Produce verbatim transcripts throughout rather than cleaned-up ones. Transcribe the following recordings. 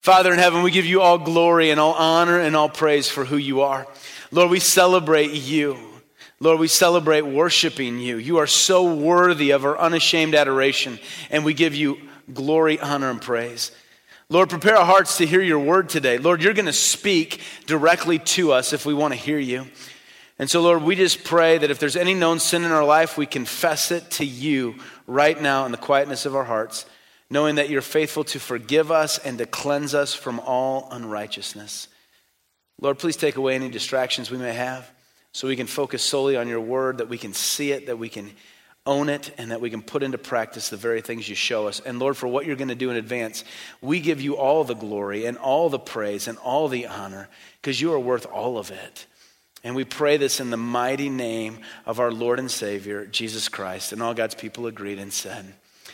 Father in heaven, we give you all glory and all honor and all praise for who you are. Lord, we celebrate you. Lord, we celebrate worshiping you. You are so worthy of our unashamed adoration, and we give you glory, honor, and praise. Lord, prepare our hearts to hear your word today. Lord, you're going to speak directly to us if we want to hear you. And so, Lord, we just pray that if there's any known sin in our life, we confess it to you right now in the quietness of our hearts, knowing that you're faithful to forgive us and to cleanse us from all unrighteousness. Lord, please take away any distractions we may have so we can focus solely on your word, that we can see it, that we can own it, and that we can put into practice the very things you show us. And Lord, for what you're going to do in advance, we give you all the glory and all the praise and all the honor because you are worth all of it. And we pray this in the mighty name of our Lord and Savior, Jesus Christ. And all God's people agreed and said,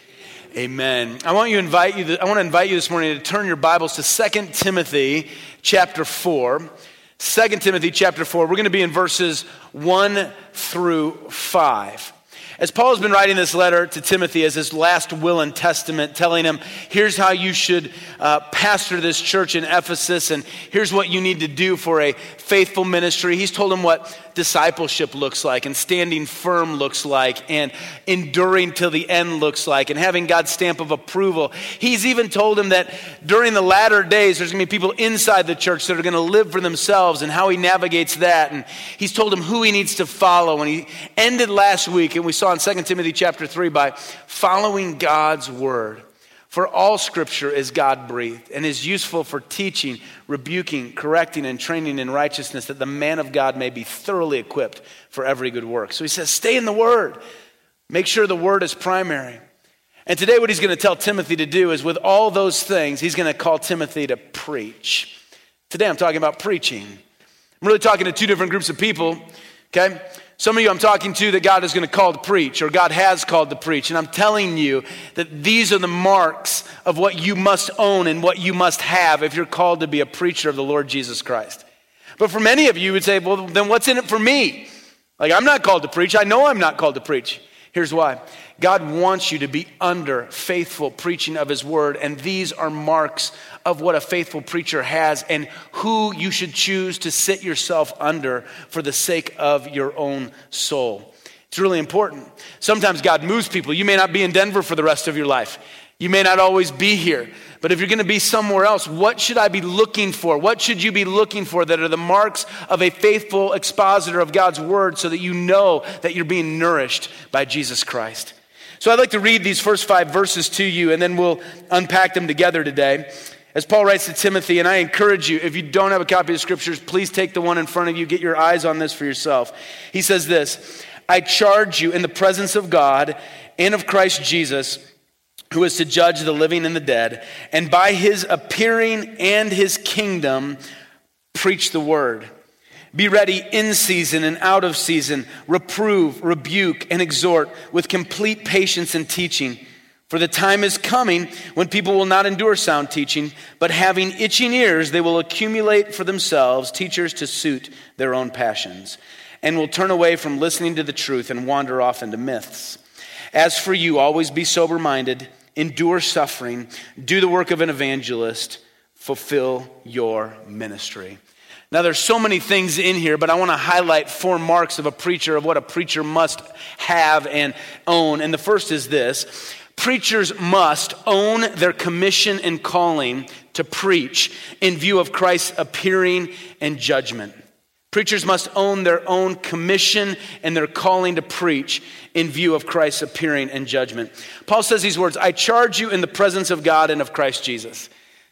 amen. I want you to invite you. I want to invite you this morning to turn your Bibles to Second Timothy chapter four. Second Timothy chapter four. We're going to be in verses one through five. As Paul has been writing this letter to Timothy as his last will and testament, telling him, here's how you should uh, pastor this church in Ephesus, and here's what you need to do for a faithful ministry. He's told him what discipleship looks like, and standing firm looks like, and enduring till the end looks like, and having God's stamp of approval. He's even told him that during the latter days, there's going to be people inside the church that are going to live for themselves, and how he navigates that. And he's told him who he needs to follow. And he ended last week, and we saw in Second Timothy chapter three, by following God's word. For all scripture is God-breathed and is useful for teaching, rebuking, correcting, and training in righteousness, that the man of God may be thoroughly equipped for every good work. So he says, stay in the word. Make sure the word is primary. And today what he's going to tell Timothy to do is, with all those things, he's going to call Timothy to preach. Today I'm talking about preaching. I'm really talking to two different groups of people, okay? Some of you I'm talking to that God is going to call to preach, or God has called to preach. And I'm telling you that these are the marks of what you must own and what you must have if you're called to be a preacher of the Lord Jesus Christ. But for many of you, you would say, well, then what's in it for me? Like, I'm not called to preach. I know I'm not called to preach. Here's why. God wants you to be under faithful preaching of his word, and these are marks of what a faithful preacher has and who you should choose to sit yourself under for the sake of your own soul. It's really important. Sometimes God moves people. You may not be in Denver for the rest of your life. You may not always be here. But if you're going to be somewhere else, what should I be looking for? What should you be looking for that are the marks of a faithful expositor of God's word, so that you know that you're being nourished by Jesus Christ? So I'd like to read these first five verses to you, and then we'll unpack them together today. As Paul writes to Timothy, and I encourage you, if you don't have a copy of the scriptures, please take the one in front of you. Get your eyes on this for yourself. He says this, I charge you in the presence of God and of Christ Jesus, who is to judge the living and the dead, and by his appearing and his kingdom, preach the word. Be ready in season and out of season. Reprove, rebuke, and exhort with complete patience and teaching. For the time is coming when people will not endure sound teaching, but having itching ears, they will accumulate for themselves teachers to suit their own passions, and will turn away from listening to the truth and wander off into myths. As for you, always be sober-minded, endure suffering, do the work of an evangelist, fulfill your ministry. Now, there's so many things in here, but I want to highlight four marks of a preacher, of what a preacher must have and own. And the first is this. Preachers must own their commission and calling to preach in view of Christ's appearing and judgment. Preachers must own their own commission and their calling to preach in view of Christ's appearing and judgment. Paul says these words, I charge you in the presence of God and of Christ Jesus.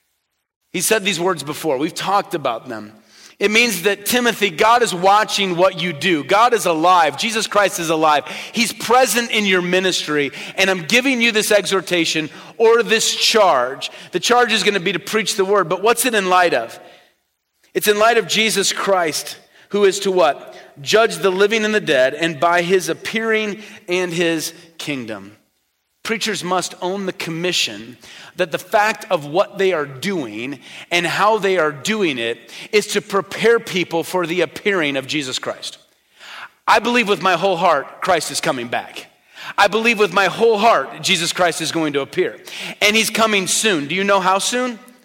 He said these words before. We've talked about them. It means that, Timothy, God is watching what you do. God is alive. Jesus Christ is alive. He's present in your ministry. And I'm giving you this exhortation or this charge. The charge is going to be to preach the word. But what's it in light of? It's in light of Jesus Christ, who is to what? Judge the living and the dead, and by his appearing and his kingdom. Preachers must own the commission that the fact of what they are doing and how they are doing it is to prepare people for the appearing of Jesus Christ. I believe with my whole heart Christ is coming back. I believe with my whole heart Jesus Christ is going to appear. And he's coming soon. Do you know how soon?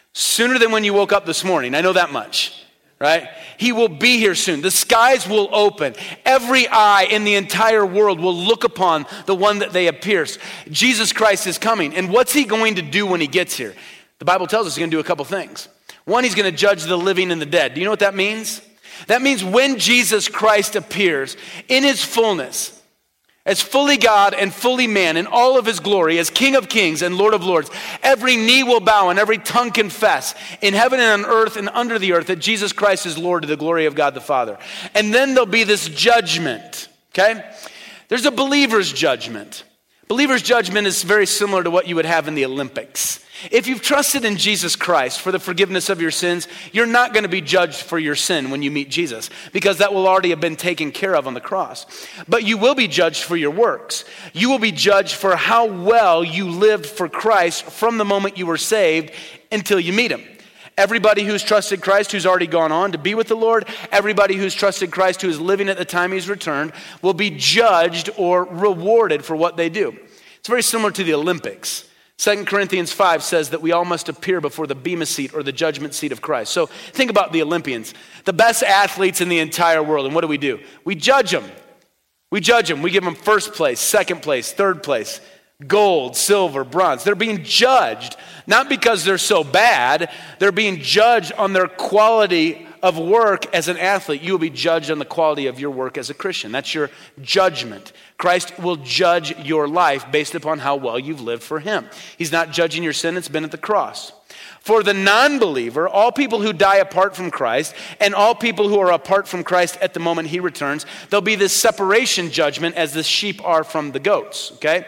Sooner than when you woke up this morning. I know that much, right? He will be here soon. The skies will open. Every eye in the entire world will look upon the one that they have pierced. Jesus Christ is coming. And what's he going to do when he gets here? The Bible tells us he's going to do a couple things. One, he's going to judge the living and the dead. Do you know what that means? That means when Jesus Christ appears in his fullness, as fully God and fully man in all of his glory, as King of kings and Lord of lords, every knee will bow and every tongue confess in heaven and on earth and under the earth that Jesus Christ is Lord to the glory of God the Father. And then there'll be this judgment, okay? There's a believer's judgment. Believer's judgment is very similar to what you would have in the Olympics. If you've trusted in Jesus Christ for the forgiveness of your sins, you're not going to be judged for your sin when you meet Jesus, because that will already have been taken care of on the cross. But you will be judged for your works. You will be judged for how well you lived for Christ from the moment you were saved until you meet him. Everybody who's trusted Christ, who's already gone on to be with the Lord, everybody who's trusted Christ, who is living at the time he's returned, will be judged or rewarded for what they do. It's very similar to the Olympics. Second Corinthians five says that we all must appear before the bema seat or the judgment seat of Christ. So think about the Olympians, the best athletes in the entire world. And what do we do? We judge them. We judge them. We give them first place, second place, third place, gold, silver, bronze. They're being judged, not because they're so bad. They're being judged on their quality of work as an athlete. You will be judged on the quality of your work as a Christian. That's your judgment. Christ will judge your life based upon how well you've lived for him. He's not judging your sin. It's been at the cross. For the non-believer, all people who die apart from Christ and all people who are apart from Christ at the moment he returns, there'll be this separation judgment as the sheep are from the goats, okay?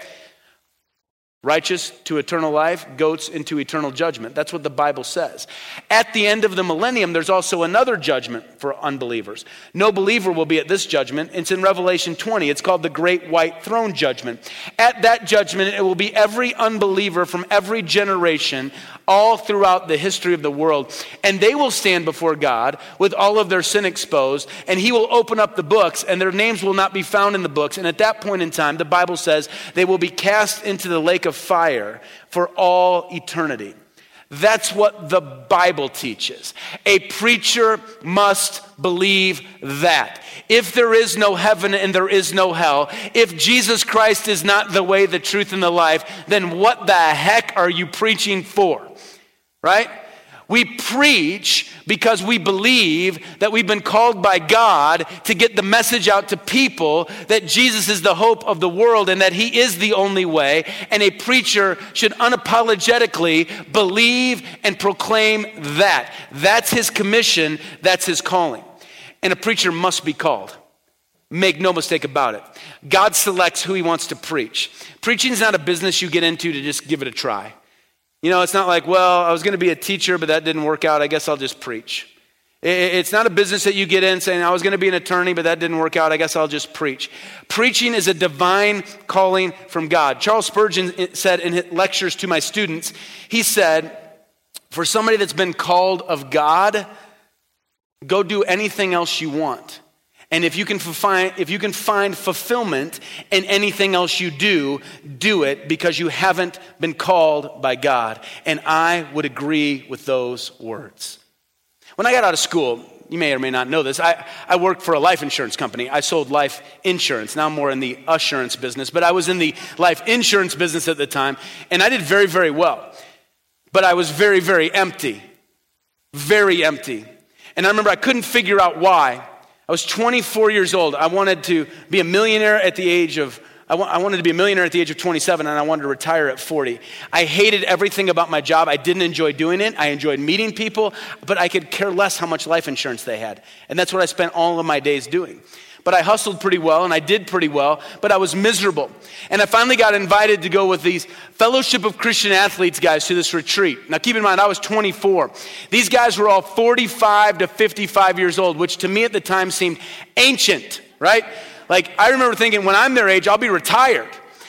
Righteous to eternal life, goats into eternal judgment. That's what the Bible says. At the end of the millennium, there's also another judgment for unbelievers. No believer will be at this judgment. It's in Revelation twenty. It's called the Great White Throne Judgment. At that judgment, it will be every unbeliever from every generation all throughout the history of the world. And they will stand before God with all of their sin exposed, and he will open up the books, and their names will not be found in the books. And at that point in time, the Bible says they will be cast into the lake of fire for all eternity. That's what the Bible teaches. A preacher must believe that. If there is no heaven and there is no hell, if Jesus Christ is not the way, the truth, and the life, then what the heck are you preaching for? Right? We preach because we believe that we've been called by God to get the message out to people that Jesus is the hope of the world and that he is the only way. And a preacher should unapologetically believe and proclaim that. That's his commission. That's his calling. And a preacher must be called. Make no mistake about it. God selects who he wants to preach. Preaching is not a business you get into to just give it a try. You know, it's not like, well, I was going to be a teacher, but that didn't work out. I guess I'll just preach. It's not a business that you get in saying, I was going to be an attorney, but that didn't work out. I guess I'll just preach. Preaching is a divine calling from God. Charles Spurgeon said in his lectures to my students, he said, for somebody that's been called of God, go do anything else you want. And if you can find, if you can find fulfillment in anything else you do, do it because you haven't been called by God. And I would agree with those words. When I got out of school, you may or may not know this, I, I worked for a life insurance company. I sold life insurance. Now I'm more in the assurance business, but I was in the life insurance business at the time, and I did very, very well. But I was very, very empty. Very empty. And I remember I couldn't figure out why. I was twenty-four years old. I wanted to be a millionaire at the age of, I, wa- I wanted to be a millionaire at the age of twenty-seven, and I wanted to retire at forty. I hated everything about my job. I didn't enjoy doing it. I enjoyed meeting people, but I could care less how much life insurance they had. And that's what I spent all of my days doing. But I hustled pretty well, and I did pretty well, but I was miserable. And I finally got invited to go with these Fellowship of Christian Athletes guys to this retreat. Now keep in mind, I was twenty-four. These guys were all forty-five to fifty-five years old, which to me at the time seemed ancient, right? Like I remember thinking, when I'm their age, I'll be retired.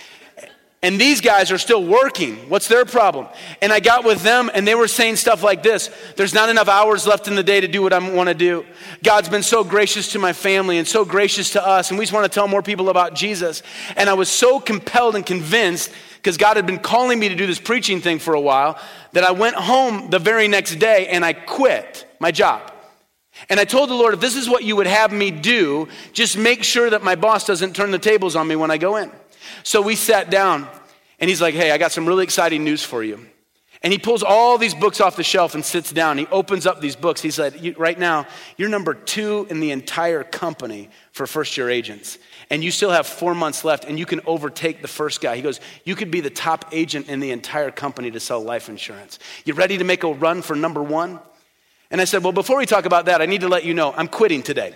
And these guys are still working. What's their problem? And I got with them and they were saying stuff like this. There's not enough hours left in the day to do what I want to do. God's been so gracious to my family and so gracious to us. And we just want to tell more people about Jesus. And I was so compelled and convinced because God had been calling me to do this preaching thing for a while, that I went home the very next day and I quit my job. And I told the Lord, if this is what you would have me do, just make sure that my boss doesn't turn the tables on me when I go in. So we sat down and he's like, hey, I got some really exciting news for you. And he pulls all these books off the shelf and sits down. He opens up these books. He said, right now, you're number two in the entire company for first-year agents. And you still have four months left, and you can overtake the first guy. He goes, you could be the top agent in the entire company to sell life insurance. You ready to make a run for number one? And I said, well, before we talk about that, I need to let you know I'm quitting today.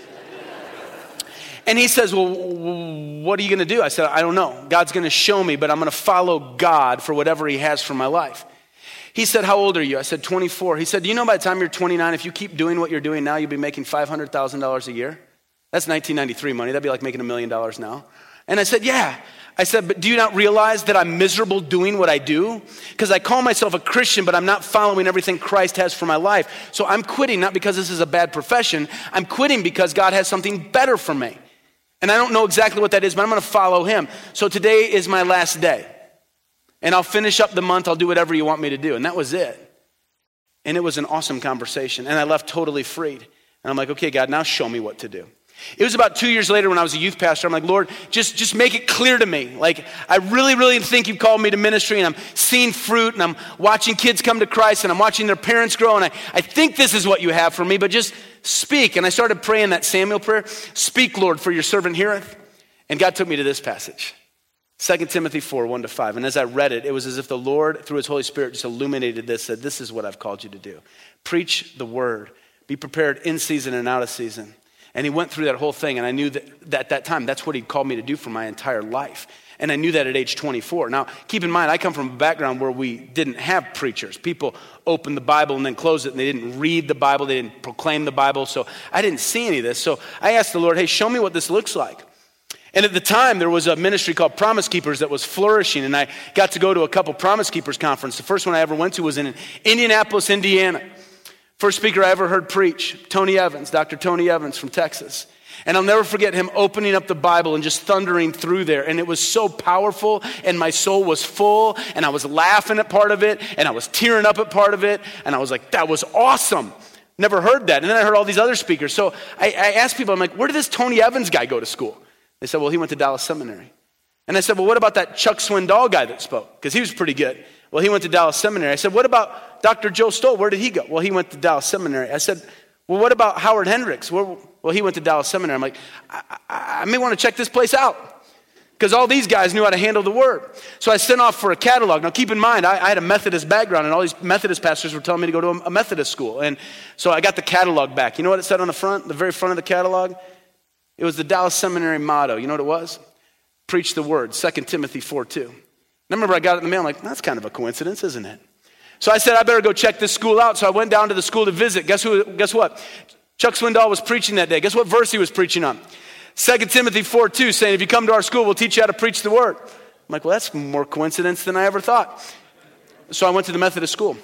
And he says, well, what are you going to do? I said, I don't know. God's going to show me, but I'm going to follow God for whatever he has for my life. He said, how old are you? I said, twenty-four. He said, do you know by the time you're twenty-nine, if you keep doing what you're doing now, you'll be making five hundred thousand dollars a year? That's nineteen ninety-three money. That'd be like making a million dollars now. And I said, yeah. I said, but do you not realize that I'm miserable doing what I do? Because I call myself a Christian, but I'm not following everything Christ has for my life. So I'm quitting, not because this is a bad profession. I'm quitting because God has something better for me. And I don't know exactly what that is, but I'm going to follow him. So today is my last day. And I'll finish up the month. I'll do whatever you want me to do. And that was it. And it was an awesome conversation. And I left totally freed. And I'm like, okay, God, now show me what to do. It was about two years later when I was a youth pastor. I'm like, Lord, just, just make it clear to me. Like, I really, really think you've called me to ministry, and I'm seeing fruit, and I'm watching kids come to Christ, and I'm watching their parents grow, and I, I think this is what you have for me, but just speak. And I started praying that Samuel prayer. Speak, Lord, for your servant heareth. And God took me to this passage. Second Timothy four, one to five. And as I read it, it was as if the Lord, through his Holy Spirit, just illuminated this, said, this is what I've called you to do. Preach the word. Be prepared in season and out of season. And he went through that whole thing, and I knew that, that at that time, that's what he'd called me to do for my entire life. And I knew that at age twenty-four. Now, keep in mind, I come from a background where we didn't have preachers. People opened the Bible and then closed it, and they didn't read the Bible. They didn't proclaim the Bible. So I didn't see any of this. So I asked the Lord, hey, show me what this looks like. And at the time, there was a ministry called Promise Keepers that was flourishing, and I got to go to a couple Promise Keepers conference. The first one I ever went to was in Indianapolis, Indiana. First speaker I ever heard preach, Tony Evans, Doctor Tony Evans from Texas. And I'll never forget him opening up the Bible and just thundering through there. And it was so powerful, and my soul was full, and I was laughing at part of it, and I was tearing up at part of it, and I was like, that was awesome. Never heard that. And then I heard all these other speakers. So I, I asked people, I'm like, where did this Tony Evans guy go to school? They said, well, he went to Dallas Seminary. And I said, well, what about that Chuck Swindoll guy that spoke? Because he was pretty good. Well, he went to Dallas Seminary. I said, what about Doctor Joe Stoll? Where did he go? Well, he went to Dallas Seminary. I said, well, what about Howard Hendricks? Where, well, he went to Dallas Seminary. I'm like, I, I, I may want to check this place out. Because all these guys knew how to handle the word. So I sent off for a catalog. Now, keep in mind, I, I had a Methodist background, and all these Methodist pastors were telling me to go to a, a Methodist school. And so I got the catalog back. You know what it said on the front, the very front of the catalog? It was the Dallas Seminary motto. You know what it was? Preach the word, Second Timothy four two. And I remember I got it in the mail. I'm like, that's kind of a coincidence, isn't it? So I said, I better go check this school out. So I went down to the school to visit. Guess who? Guess what? Chuck Swindoll was preaching that day. Guess what verse he was preaching on? Second Timothy four two, saying, if you come to our school, we'll teach you how to preach the word. I'm like, well, that's more coincidence than I ever thought. So I went to the Methodist school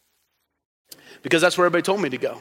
because that's where everybody told me to go.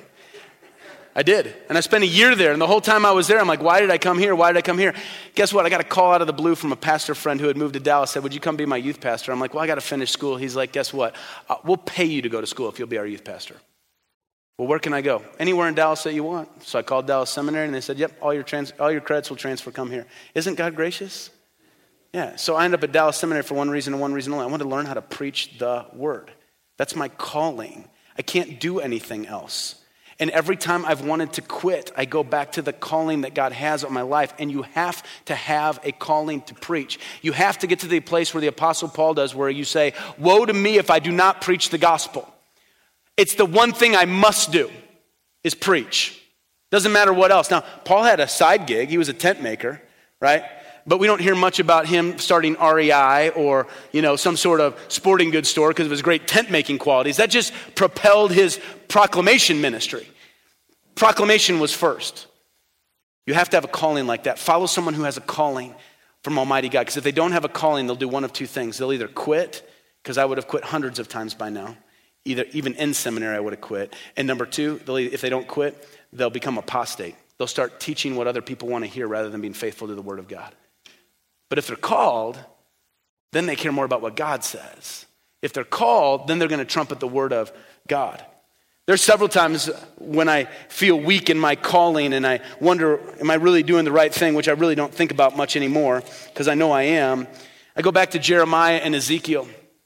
I did. And I spent a year there. And the whole time I was there, I'm like, why did I come here? Why did I come here? Guess what? I got a call out of the blue from a pastor friend who had moved to Dallas, said, would you come be my youth pastor? I'm like, well, I got to finish school. He's like, guess what? Uh, we'll pay you to go to school if you'll be our youth pastor. Well, where can I go? Anywhere in Dallas that you want. So I called Dallas Seminary, and they said, yep, all your trans- all your credits will transfer, come here. Isn't God gracious? Yeah. So I ended up at Dallas Seminary for one reason and one reason only. I wanted to learn how to preach the word. That's my calling. I can't do anything else. And every time I've wanted to quit, I go back to the calling that God has on my life. And you have to have a calling to preach. You have to get to the place where the Apostle Paul does, where you say, woe to me if I do not preach the gospel. It's the one thing I must do, is preach. Doesn't matter what else. Now, Paul had a side gig. He was a tent maker, right? But we don't hear much about him starting R E I or, you know, some sort of sporting goods store because of his great tent-making qualities. That just propelled his proclamation ministry. Proclamation was first. You have to have a calling like that. Follow someone who has a calling from Almighty God. Because if they don't have a calling, they'll do one of two things. They'll either quit, because I would have quit hundreds of times by now. Either even in seminary, I would have quit. And number two, they'll, if they don't quit, they'll become apostate. They'll start teaching what other people want to hear rather than being faithful to the word of God. But if they're called, then they care more about what God says. If they're called, then they're going to trumpet the word of God. There's several times when I feel weak in my calling and I wonder, am I really doing the right thing, which I really don't think about much anymore because I know I am. I go back to Jeremiah and Ezekiel.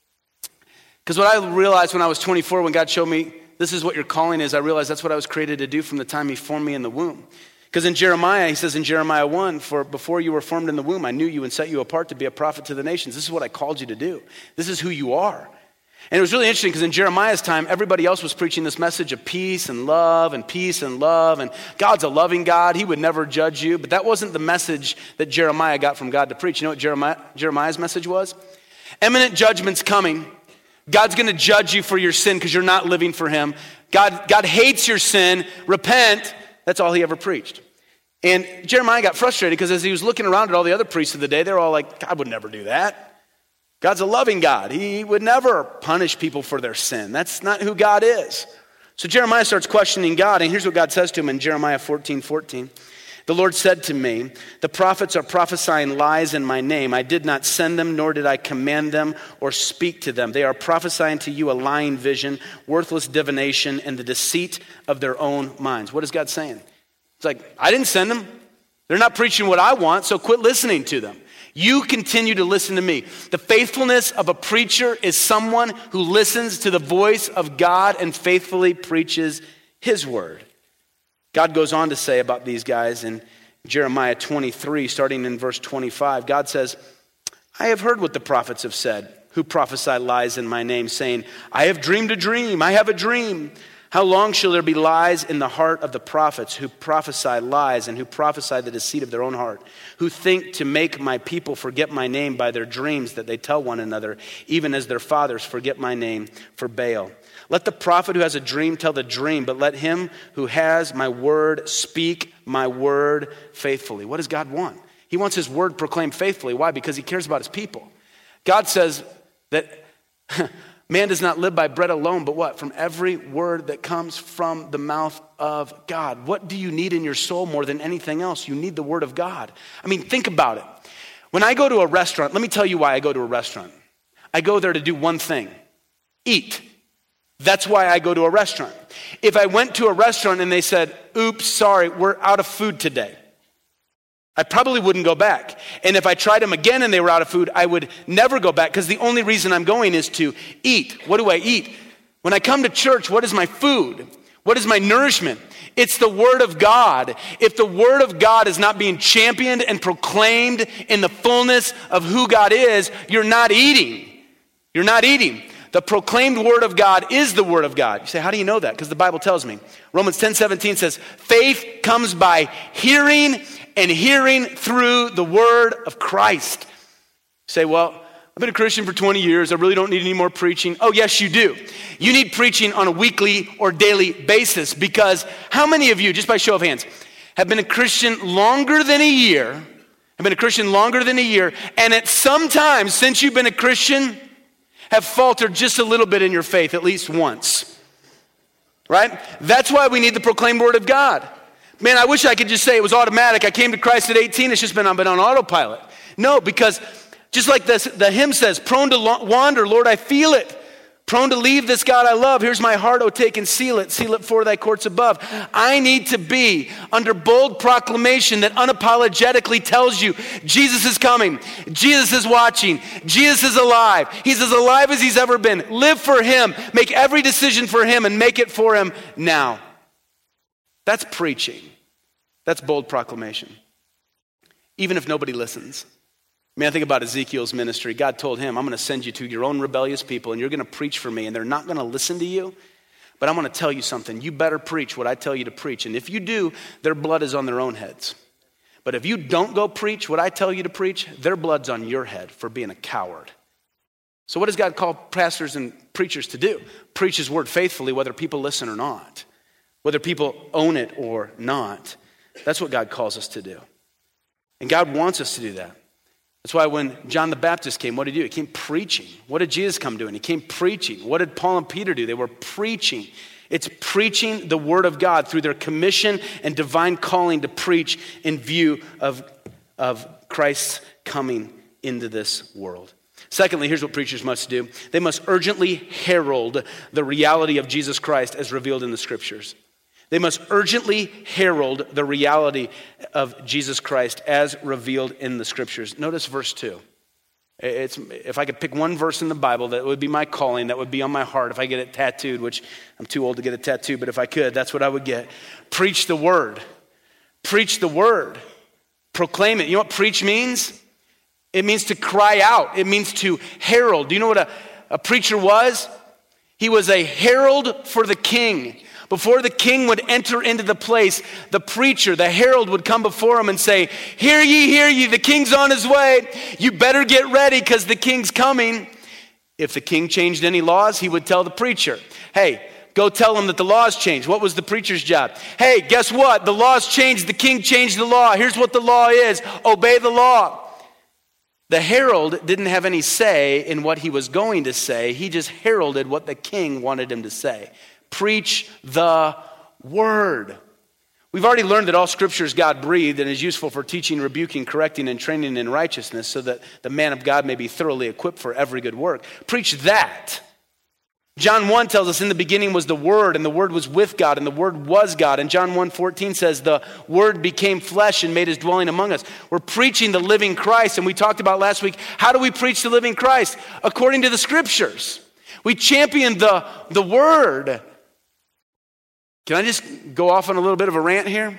Because what I realized when I was twenty-four, when God showed me this is what your calling is, I realized that's what I was created to do from the time he formed me in the womb. Because in Jeremiah, he says in Jeremiah one, for before you were formed in the womb, I knew you and set you apart to be a prophet to the nations. This is what I called you to do. This is who you are. And it was really interesting because in Jeremiah's time, everybody else was preaching this message of peace and love and peace and love. And God's a loving God. He would never judge you. But that wasn't the message that Jeremiah got from God to preach. You know what Jeremiah, Jeremiah's message was? Imminent judgment's coming. God's going to judge you for your sin because you're not living for him. God, God hates your sin. Repent. That's all he ever preached. And Jeremiah got frustrated because as he was looking around at all the other priests of the day, they were all like, God would never do that. God's a loving God. He would never punish people for their sin. That's not who God is. So Jeremiah starts questioning God, and here's what God says to him in Jeremiah fourteen fourteen. The Lord said to me, the prophets are prophesying lies in my name. I did not send them, nor did I command them or speak to them. They are prophesying to you a lying vision, worthless divination, and the deceit of their own minds. What is God saying? It's like, I didn't send them. They're not preaching what I want, so quit listening to them. You continue to listen to me. The faithfulness of a preacher is someone who listens to the voice of God and faithfully preaches his word. God goes on to say about these guys in Jeremiah twenty-three, starting in verse twenty-five, God says, I have heard what the prophets have said, who prophesy lies in my name, saying, I have dreamed a dream, I have a dream. How long shall there be lies in the heart of the prophets who prophesy lies and who prophesy the deceit of their own heart, who think to make my people forget my name by their dreams that they tell one another, even as their fathers forget my name for Baal. Let the prophet who has a dream tell the dream, but let him who has my word speak my word faithfully. What does God want? He wants his word proclaimed faithfully. Why? Because he cares about his people. God says that man does not live by bread alone, but what? From every word that comes from the mouth of God. What do you need in your soul more than anything else? You need the word of God. I mean, think about it. When I go to a restaurant, let me tell you why I go to a restaurant. I go there to do one thing, eat. That's why I go to a restaurant. If I went to a restaurant and they said, oops, sorry, we're out of food today, I probably wouldn't go back. And if I tried them again and they were out of food, I would never go back because the only reason I'm going is to eat. What do I eat? When I come to church, what is my food? What is my nourishment? It's the word of God. If the word of God is not being championed and proclaimed in the fullness of who God is, you're not eating. You're not eating. The proclaimed word of God is the word of God. You say, how do you know that? Because the Bible tells me. Romans ten seventeen says, faith comes by hearing and hearing through the word of Christ. You say, well, I've been a Christian for twenty years. I really don't need any more preaching. Oh, yes, you do. You need preaching on a weekly or daily basis because how many of you, just by show of hands, have been a Christian longer than a year, have been a Christian longer than a year, and at some time since you've been a Christian, have faltered just a little bit in your faith at least once, right? That's why we need the proclaimed word of God. Man, I wish I could just say it was automatic. I came to Christ at eighteen. It's just been, I've been on autopilot. No, because just like this, the hymn says, prone to wander, Lord, I feel it. Prone to leave this God I love. Here's my heart, oh, take and seal it. Seal it for thy courts above. I need to be under bold proclamation that unapologetically tells you Jesus is coming. Jesus is watching. Jesus is alive. He's as alive as he's ever been. Live for him. Make every decision for him and make it for him now. That's preaching. That's bold proclamation. Even if nobody listens. I mean, I think about Ezekiel's ministry. God told him, I'm going to send you to your own rebellious people and you're going to preach for me and they're not going to listen to you. But I'm going to tell you something. You better preach what I tell you to preach. And if you do, their blood is on their own heads. But if you don't go preach what I tell you to preach, their blood's on your head for being a coward. So what does God call pastors and preachers to do? Preach his word faithfully, whether people listen or not. Whether people own it or not. That's what God calls us to do. And God wants us to do that. That's why when John the Baptist came, what did he do? He came preaching. What did Jesus come doing? He came preaching. What did Paul and Peter do? They were preaching. It's preaching the word of God through their commission and divine calling to preach in view of, of Christ's coming into this world. Secondly, here's what preachers must do. They must urgently herald the reality of Jesus Christ as revealed in the scriptures. They must urgently herald the reality of Jesus Christ as revealed in the scriptures. Notice verse two. It's, if I could pick one verse in the Bible that would be my calling, that would be on my heart, if I get it tattooed, which I'm too old to get a tattoo, but if I could, that's what I would get. Preach the word. Preach the word. Proclaim it. You know what preach means? It means to cry out. It means to herald. Do you know what a, a preacher was? He was a herald for the king. Before the king would enter into the place, the preacher, the herald would come before him and say, "Hear ye, hear ye, the king's on his way. You better get ready because the king's coming." If the king changed any laws, he would tell the preacher, "Hey, go tell him that the laws changed." What was the preacher's job? "Hey, guess what? The laws changed. The king changed the law. Here's what the law is. Obey the law." The herald didn't have any say in what he was going to say. He just heralded what the king wanted him to say. Preach the word. We've already learned that all scripture is God-breathed and is useful for teaching, rebuking, correcting, and training in righteousness so that the man of God may be thoroughly equipped for every good work. Preach that. John one tells us in the beginning was the Word, and the Word was with God, and the Word was God. And John one fourteen says the Word became flesh and made his dwelling among us. We're preaching the living Christ, and we talked about last week, how do we preach the living Christ? According to the scriptures. We champion the, the Word. Can I just go off on a little bit of a rant here?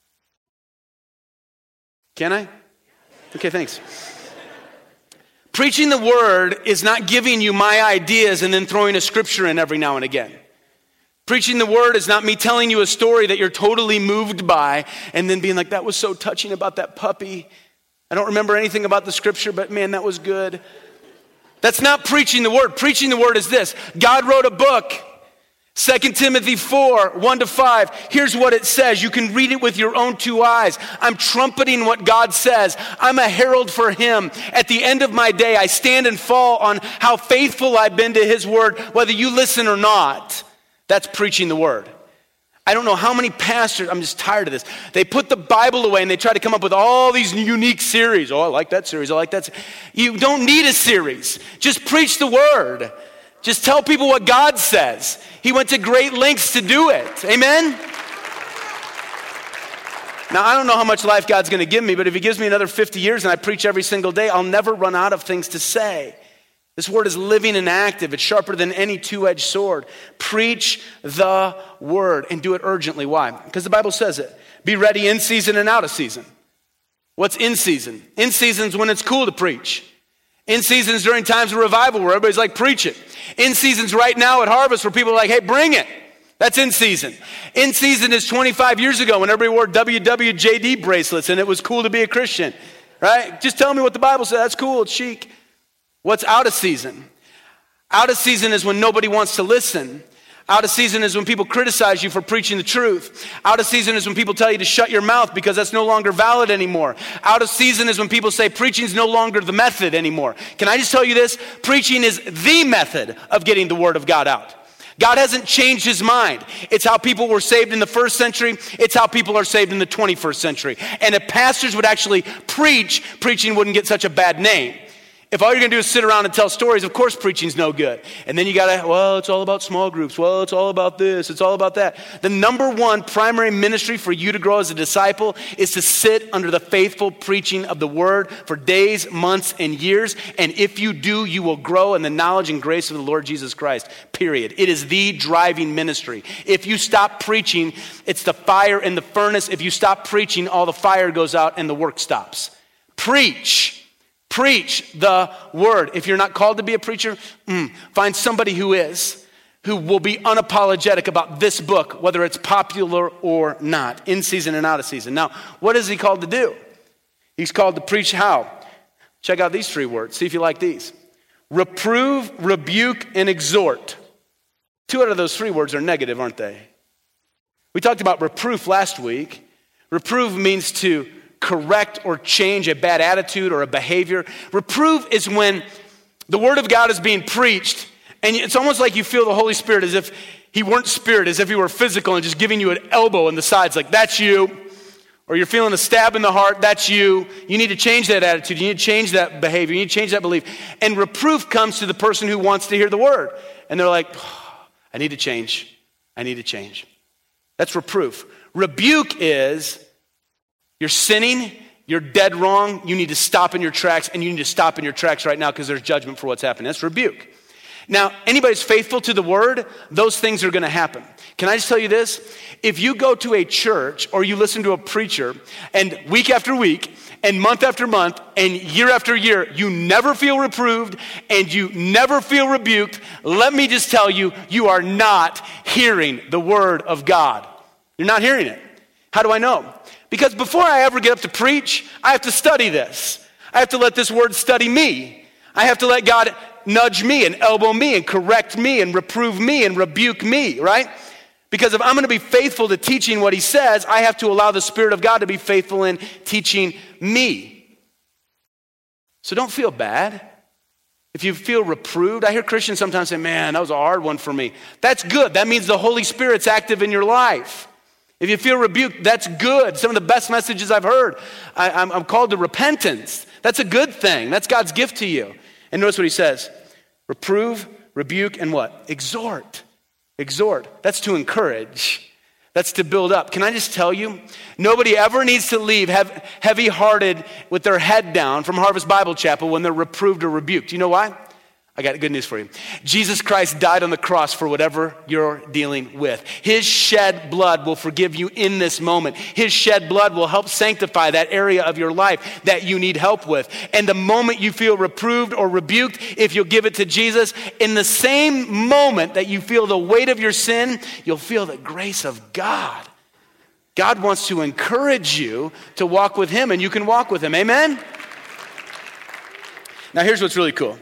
Can I? Okay, thanks. Preaching the word is not giving you my ideas and then throwing a scripture in every now and again. Preaching the word is not me telling you a story that you're totally moved by and then being like, "That was so touching about that puppy. I don't remember anything about the scripture, but man, that was good." That's not preaching the word. Preaching the word is this. God wrote a book. Second Timothy four, one to five. Here's what it says. You can read it with your own two eyes. I'm trumpeting what God says. I'm a herald for him. At the end of my day, I stand and fall on how faithful I've been to his word, whether you listen or not. That's preaching the word. I don't know how many pastors, I'm just tired of this. They put the Bible away and they try to come up with all these unique series. Oh, I like that series. I like that. You don't need a series. Just preach the word. Just tell people what God says. He went to great lengths to do it. Amen? Now, I don't know how much life God's going to give me, but if he gives me another fifty years and I preach every single day, I'll never run out of things to say. This word is living and active. It's sharper than any two-edged sword. Preach the word and do it urgently. Why? Because the Bible says it. Be ready in season and out of season. What's in season? In season's when it's cool to preach. In seasons during times of revival where everybody's like, preach it. In seasons right now at Harvest where people are like, hey, bring it. That's in season. In season is twenty-five years ago when everybody wore W W J D bracelets and it was cool to be a Christian, right? Just tell me what the Bible says. That's cool. It's chic. What's out of season? Out of season is when nobody wants to listen. Out of season is when people criticize you for preaching the truth. Out of season is when people tell you to shut your mouth because that's no longer valid anymore. Out of season is when people say preaching is no longer the method anymore. Can I just tell you this? Preaching is the method of getting the word of God out. God hasn't changed his mind. It's how people were saved in the first century. It's how people are saved in the twenty-first century. And if pastors would actually preach, preaching wouldn't get such a bad name. If all you're going to do is sit around and tell stories, of course preaching's no good. And then you got to, well, it's all about small groups. Well, it's all about this. It's all about that. The number one primary ministry for you to grow as a disciple is to sit under the faithful preaching of the word for days, months, and years. And if you do, you will grow in the knowledge and grace of the Lord Jesus Christ, period. It is the driving ministry. If you stop preaching, it's the fire in the furnace. If you stop preaching, all the fire goes out and the work stops. Preach. Preach the word. If you're not called to be a preacher, mm, find somebody who is, who will be unapologetic about this book, whether it's popular or not, in season and out of season. Now, what is he called to do? He's called to preach how? Check out these three words. See if you like these. Reprove, rebuke, and exhort. Two out of those three words are negative, aren't they? We talked about reproof last week. Reprove means to correct or change a bad attitude or a behavior. Reprove is when the word of God is being preached and it's almost like you feel the Holy Spirit as if he weren't spirit, as if he were physical and just giving you an elbow in the sides like, that's you. or you're feeling a stab in the heart, that's you. You need to change that attitude. You need to change that behavior. You need to change that belief. And reproof comes to the person who wants to hear the word. And they're like, oh, I need to change. I need to change. That's reproof. Rebuke is you're sinning, you're dead wrong, you need to stop in your tracks, and you need to stop in your tracks right now because there's judgment for what's happening. That's rebuke. Now, anybody's faithful to the word, those things are going to happen. Can I just tell you this? If you go to a church or you listen to a preacher and week after week and month after month and year after year, you never feel reproved and you never feel rebuked, let me just tell you, you are not hearing the word of God. You're not hearing it. How do I know? Because before I ever get up to preach, I have to study this. I have to let this word study me. I have to let God nudge me and elbow me and correct me and reprove me and rebuke me, right? Because if I'm going to be faithful to teaching what he says, I have to allow the Spirit of God to be faithful in teaching me. So don't feel bad. If you feel reproved, I hear Christians sometimes say, man, that was a hard one for me. That's good. That means the Holy Spirit's active in your life. If you feel rebuked, that's good. Some of the best messages I've heard, I, I'm, I'm called to repentance. That's a good thing. That's God's gift to you. And notice what he says. Reprove, rebuke, and what? Exhort. Exhort. That's to encourage. That's to build up. Can I just tell you, nobody ever needs to leave heavy-hearted with their head down from Harvest Bible Chapel when they're reproved or rebuked. You know why? I got good news for you. Jesus Christ died on the cross for whatever you're dealing with. His shed blood will forgive you in this moment. His shed blood will help sanctify that area of your life that you need help with. And the moment you feel reproved or rebuked, if you'll give it to Jesus, in the same moment that you feel the weight of your sin, you'll feel the grace of God. God wants to encourage you to walk with him, and you can walk with him. Amen? Now here's what's really cool.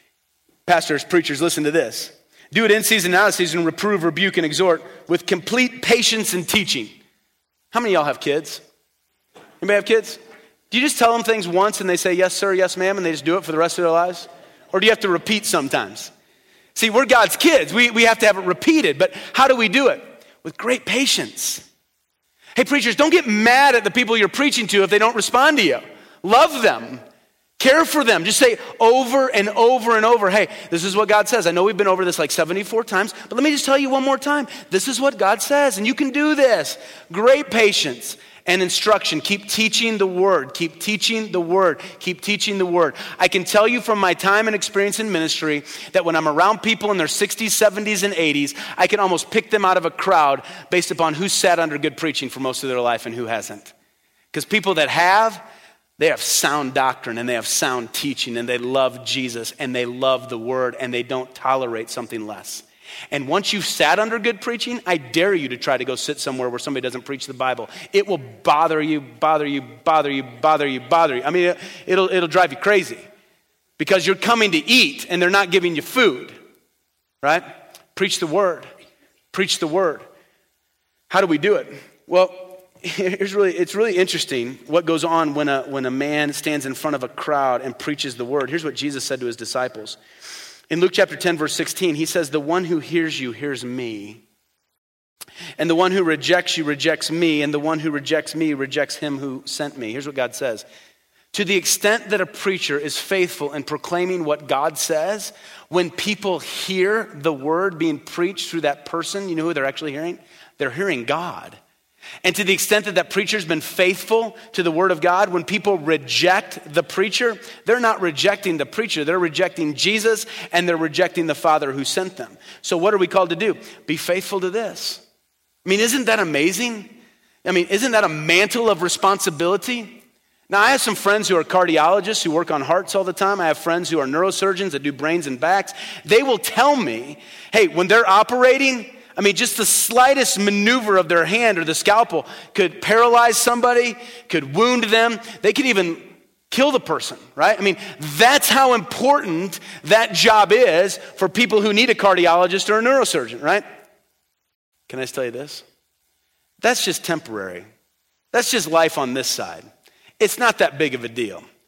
Pastors, preachers, listen to this. Do it in season, out of season, reprove, rebuke, and exhort with complete patience and teaching. How many of y'all have kids? Anybody have kids? Do you just tell them things once and they say, yes, sir, yes, ma'am, and they just do it for the rest of their lives? Or do you have to repeat sometimes? See, we're God's kids. We, we have to have it repeated. But how do we do it? With great patience. Hey, preachers, don't get mad at the people you're preaching to if they don't respond to you. Love them. Care for them. Just say over and over and over, hey, this is what God says. I know we've been over this like seventy-four times, but let me just tell you one more time. This is what God says, and you can do this. Great patience and instruction. Keep teaching the word. Keep teaching the word. Keep teaching the word. I can tell you from my time and experience in ministry that when I'm around people in their sixties, seventies, and eighties, I can almost pick them out of a crowd based upon who sat under good preaching for most of their life and who hasn't. Because people that have, they have sound doctrine and they have sound teaching and they love Jesus and they love the word and they don't tolerate something less. And once you've sat under good preaching, I dare you to try to go sit somewhere where somebody doesn't preach the Bible. It will bother you, bother you, bother you, bother you, bother you. I mean, it'll, it'll drive you crazy because you're coming to eat and they're not giving you food, right? Preach the word. Preach the word. How do we do it? Well, It's really, it's really interesting what goes on when a, when a man stands in front of a crowd and preaches the word. Here's what Jesus said to his disciples. In Luke chapter ten, verse sixteen, he says, the one who hears you hears me. And the one who rejects you rejects me. And the one who rejects me rejects him who sent me. Here's what God says. To the extent that a preacher is faithful in proclaiming what God says, when people hear the word being preached through that person, you know who they're actually hearing? They're hearing God. And to the extent that that preacher's been faithful to the word of God, when people reject the preacher, they're not rejecting the preacher, they're rejecting Jesus and they're rejecting the Father who sent them. So what are we called to do? Be faithful to this. I mean, isn't that amazing? I mean, isn't that a mantle of responsibility? Now, I have some friends who are cardiologists who work on hearts all the time. I have friends who are neurosurgeons that do brains and backs. They will tell me, hey, when they're operating, I mean, just the slightest maneuver of their hand or the scalpel could paralyze somebody, could wound them. They could even kill the person, right? I mean, that's how important that job is for people who need a cardiologist or a neurosurgeon, right? Can I just tell you this? That's just temporary. That's just life on this side. It's not that big of a deal.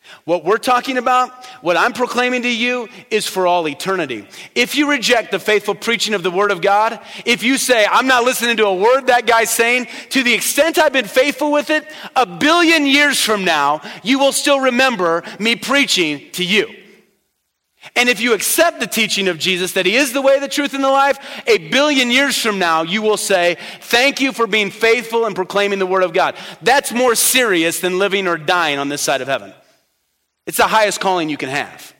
What we're talking about, what I'm proclaiming to you, is for all eternity. If you reject the faithful preaching of the word of God, if you say, I'm not listening to a word that guy's saying, to the extent I've been faithful with it, a billion years from now, you will still remember me preaching to you. And if you accept the teaching of Jesus, that he is the way, the truth, and the life, a billion years from now, you will say, thank you for being faithful and proclaiming the word of God. That's more serious than living or dying on this side of heaven. It's the highest calling you can have.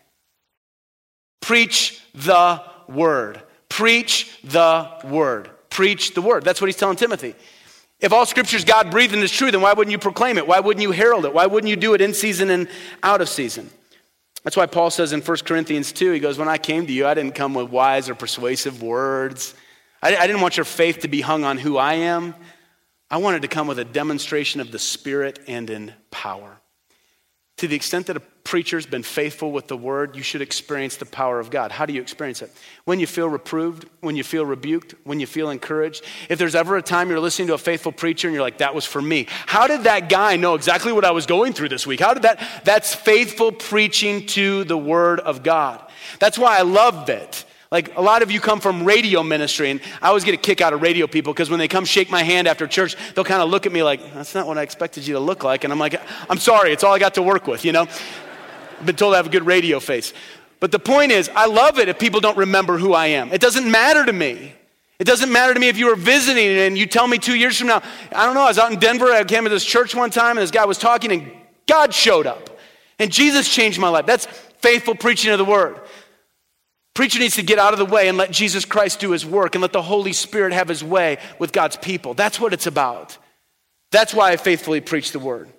Preach the word. Preach the word. Preach the word. That's what he's telling Timothy. If all scripture is God-breathed and is true, then why wouldn't you proclaim it? Why wouldn't you herald it? Why wouldn't you do it in season and out of season? That's why Paul says in First Corinthians two, he goes, when I came to you, I didn't come with wise or persuasive words. I, I didn't want your faith to be hung on who I am. I wanted to come with a demonstration of the Spirit and in power. To the extent that a preacher's been faithful with the word, you should experience the power of God. How do you experience it? When you feel reproved, when you feel rebuked, when you feel encouraged. If there's ever a time you're listening to a faithful preacher and you're like, that was for me. How did that guy know exactly what I was going through this week? How did that? That's faithful preaching to the word of God. That's why I love it. Like a lot of you come from radio ministry, and I always get a kick out of radio people because when they come shake my hand after church, they'll kind of look at me like, that's not what I expected you to look like. And I'm like, I'm sorry, it's all I got to work with, you know? I've been told I have a good radio face. But the point is, I love it if people don't remember who I am. It doesn't matter to me. It doesn't matter to me if you were visiting and you tell me two years from now, I don't know, I was out in Denver, I came to this church one time, and this guy was talking, and God showed up. And Jesus changed my life. That's faithful preaching of the word. Preacher needs to get out of the way and let Jesus Christ do his work and let the Holy Spirit have his way with God's people. That's what it's about. That's why I faithfully preach the word.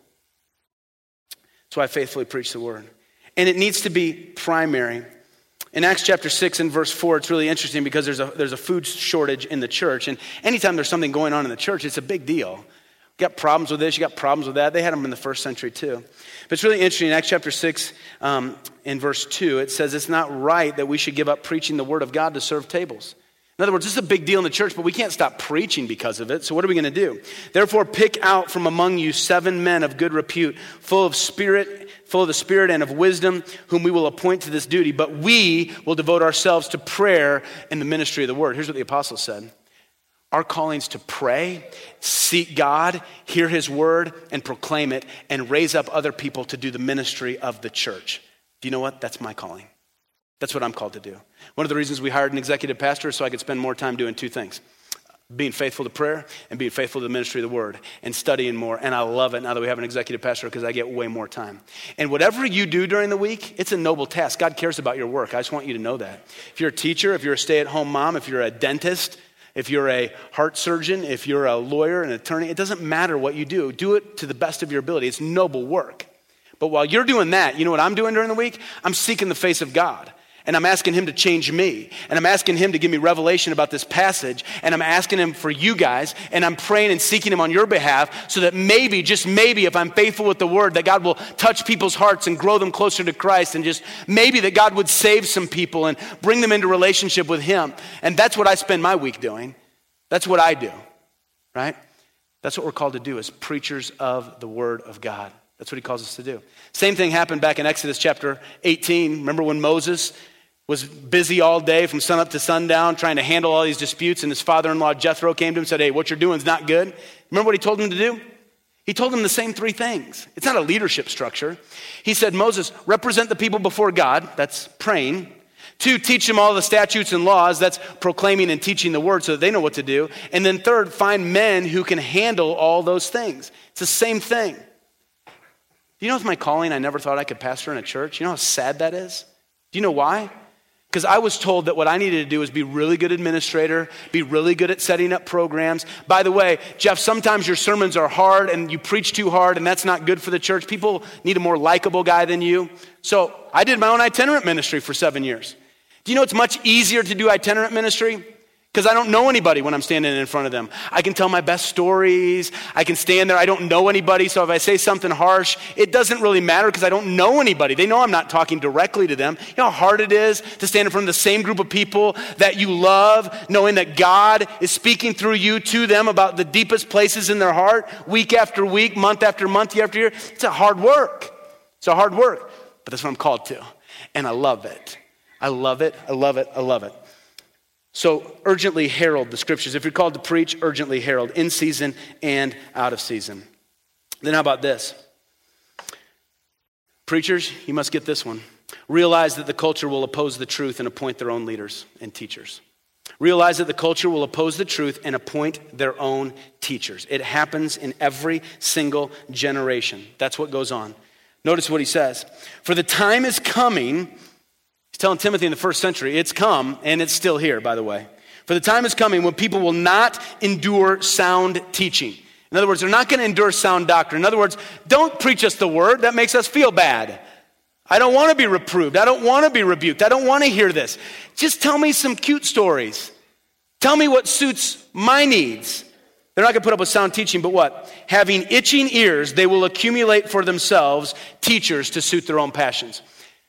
That's why I faithfully preach the word. And it needs to be primary. In Acts chapter six and verse four, it's really interesting because there's a, there's a food shortage in the church. And anytime there's something going on in the church, it's a big deal. You got problems with this, you got problems with that. They had them in the first century too. But it's really interesting. In Acts chapter six, um, in verse two, it says it's not right that we should give up preaching the word of God to serve tables. In other words, this is a big deal in the church, but we can't stop preaching because of it. So what are we going to do? Therefore, pick out from among you seven men of good repute, full of spirit, full of the Spirit and of wisdom, whom we will appoint to this duty. But we will devote ourselves to prayer and the ministry of the word. Here's what the apostle said. Our calling's to pray, seek God, hear his word, and proclaim it, and raise up other people to do the ministry of the church. Do you know what? That's my calling. That's what I'm called to do. One of the reasons we hired an executive pastor is so I could spend more time doing two things. Being faithful to prayer and being faithful to the ministry of the word and studying more. And I love it now that we have an executive pastor because I get way more time. And whatever you do during the week, it's a noble task. God cares about your work. I just want you to know that. If you're a teacher, if you're a stay-at-home mom, if you're a dentist, if you're a heart surgeon, if you're a lawyer, an attorney, it doesn't matter what you do. Do it to the best of your ability. It's noble work. But while you're doing that, you know what I'm doing during the week? I'm seeking the face of God. And I'm asking him to change me. And I'm asking him to give me revelation about this passage. And I'm asking him for you guys. And I'm praying and seeking him on your behalf so that maybe, just maybe, if I'm faithful with the word, that God will touch people's hearts and grow them closer to Christ. And just maybe that God would save some people and bring them into relationship with him. And that's what I spend my week doing. That's what I do, right? That's what we're called to do as preachers of the word of God. That's what he calls us to do. Same thing happened back in Exodus chapter eighteen. Remember when Moses was busy all day from sunup to sundown trying to handle all these disputes, and his father-in-law Jethro came to him and said, hey, what you're doing is not good. Remember what he told him to do? He told him the same three things. It's not a leadership structure. He said, Moses, represent the people before God. That's praying. Two, teach them all the statutes and laws. That's proclaiming and teaching the word so that they know what to do. And then third, find men who can handle all those things. It's the same thing. Do you know with my calling, I never thought I could pastor in a church? You know how sad that is? Do you know why? Because I was told that what I needed to do was be really good administrator, be really good at setting up programs. By the way, Jeff, sometimes your sermons are hard and you preach too hard and that's not good for the church. People need a more likable guy than you. So I did my own itinerant ministry for seven years. Do you know it's much easier to do itinerant ministry? Because I don't know anybody when I'm standing in front of them. I can tell my best stories. I can stand there. I don't know anybody. So if I say something harsh, it doesn't really matter because I don't know anybody. They know I'm not talking directly to them. You know how hard it is to stand in front of the same group of people that you love, knowing that God is speaking through you to them about the deepest places in their heart, week after week, month after month, year after year. It's a hard work. It's a hard work, but that's what I'm called to. And I love it. I love it. I love it. I love it. So urgently herald the scriptures. If you're called to preach, urgently herald, in season and out of season. Then how about this? Preachers, you must get this one. Realize that the culture will oppose the truth and appoint their own leaders and teachers. Realize that the culture will oppose the truth and appoint their own teachers. It happens in every single generation. That's what goes on. Notice what he says. For the time is coming, he's telling Timothy in the first century, it's come, and it's still here, by the way. For the time is coming when people will not endure sound teaching. In other words, they're not going to endure sound doctrine. In other words, don't preach us the word. That makes us feel bad. I don't want to be reproved. I don't want to be rebuked. I don't want to hear this. Just tell me some cute stories. Tell me what suits my needs. They're not going to put up with sound teaching, but what? Having itching ears, they will accumulate for themselves teachers to suit their own passions.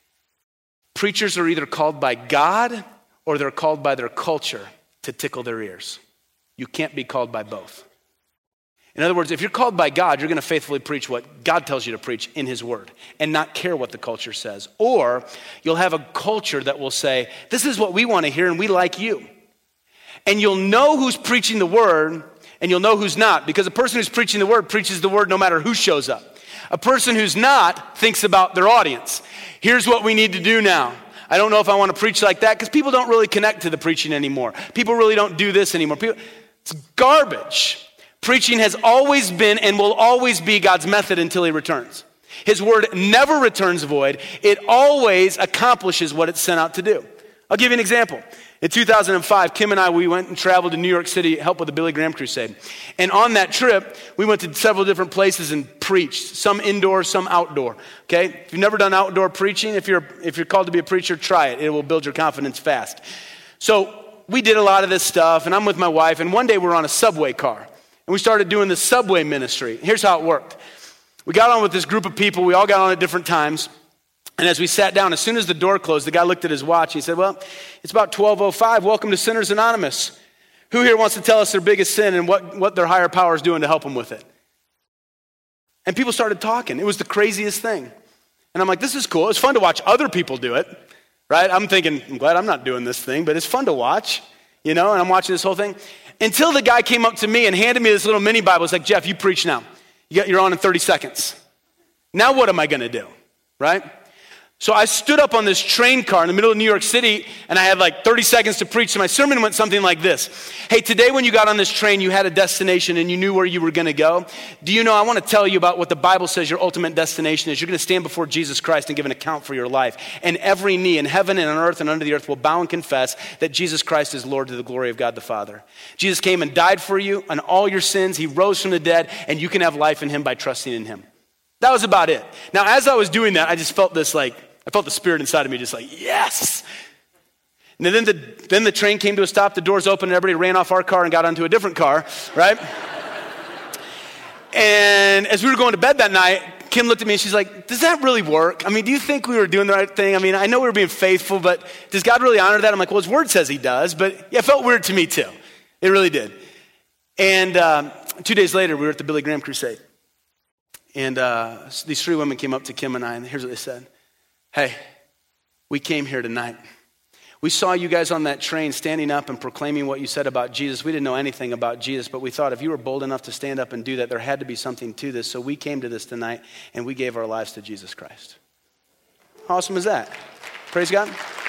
Preachers are either called by God or they're called by their culture to tickle their ears. You can't be called by both. In other words, if you're called by God, you're going to faithfully preach what God tells you to preach in his word and not care what the culture says. Or you'll have a culture that will say, this is what we want to hear and we like you. And you'll know who's preaching the word and you'll know who's not, because a person who's preaching the word preaches the word no matter who shows up. A person who's not thinks about their audience. Here's what we need to do now. I don't know if I want to preach like that because people don't really connect to the preaching anymore. People really don't do this anymore. People, it's garbage. Preaching has always been and will always be God's method until he returns. His word never returns void. It always accomplishes what it's sent out to do. I'll give you an example. In two thousand five, Kim and I, we went and traveled to New York City to help with the Billy Graham Crusade. And on that trip, we went to several different places and preached, some indoor, some outdoor. Okay? If you've never done outdoor preaching, if you're if you're called to be a preacher, try it. It will build your confidence fast. So we did a lot of this stuff, and I'm with my wife, and one day we were on a subway car. And we started doing the subway ministry. Here's how it worked. We got on with this group of people. We all got on at different times. And as we sat down, as soon as the door closed, the guy looked at his watch. He said, well, it's about twelve oh five. Welcome to Sinners Anonymous. Who here wants to tell us their biggest sin and what, what their higher power is doing to help them with it? And people started talking. It was the craziest thing. And I'm like, this is cool. It's fun to watch other people do it, right? I'm thinking, I'm glad I'm not doing this thing, but it's fun to watch, you know, and I'm watching this whole thing. Until the guy came up to me and handed me this little mini Bible. It's like, Jeff, you preach now. You're on in thirty seconds. Now what am I going to do, right? So I stood up on this train car in the middle of New York City, and I had like thirty seconds to preach. So my sermon went something like this. Hey, today when you got on this train, you had a destination and you knew where you were going to go. Do you know, I want to tell you about what the Bible says your ultimate destination is. You're going to stand before Jesus Christ and give an account for your life. And every knee in heaven and on earth and under the earth will bow and confess that Jesus Christ is Lord to the glory of God the Father. Jesus came and died for you on all your sins. He rose from the dead, and you can have life in him by trusting in him. That was about it. Now, as I was doing that, I just felt this like, I felt the spirit inside of me just like, yes. And then the, then the train came to a stop, the doors opened, and everybody ran off our car and got onto a different car, right? And as we were going to bed that night, Kim looked at me and she's like, does that really work? I mean, do you think we were doing the right thing? I mean, I know we were being faithful, but does God really honor that? I'm like, well, his word says he does, but yeah, it felt weird to me too. It really did. And um, two days later, we were at the Billy Graham Crusade. And uh, these three women came up to Kim and I, and here's what they said. Hey, we came here tonight. We saw you guys on that train standing up and proclaiming what you said about Jesus. We didn't know anything about Jesus, but we thought if you were bold enough to stand up and do that, there had to be something to this. So we came to this tonight and we gave our lives to Jesus Christ. How awesome is that? Praise God.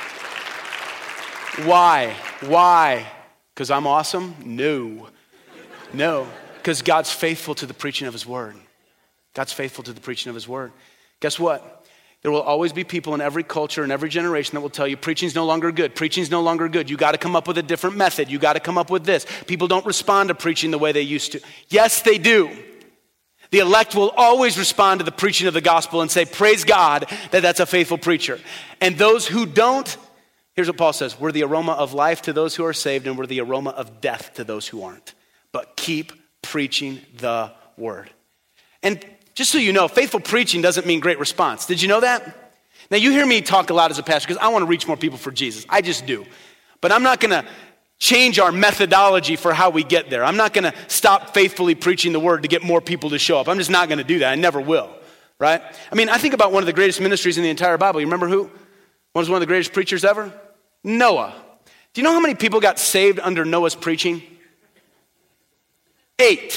Why? Why? Because I'm awesome? No. No. Because God's faithful to the preaching of his word. God's faithful to the preaching of his word. Guess what? There will always be people in every culture and every generation that will tell you preaching's no longer good. Preaching's no longer good. You got to come up with a different method. You got to come up with this. People don't respond to preaching the way they used to. Yes, they do. The elect will always respond to the preaching of the gospel and say, praise God that that's a faithful preacher. And those who don't, here's what Paul says, we're the aroma of life to those who are saved and we're the aroma of death to those who aren't. But keep preaching the word. And just so you know, faithful preaching doesn't mean great response. Did you know that? Now, you hear me talk a lot as a pastor because I want to reach more people for Jesus. I just do. But I'm not going to change our methodology for how we get there. I'm not going to stop faithfully preaching the word to get more people to show up. I'm just not going to do that. I never will, right? I mean, I think about one of the greatest ministries in the entire Bible. You remember who? Was one of the greatest preachers ever? Noah. Do you know how many people got saved under Noah's preaching? Eight.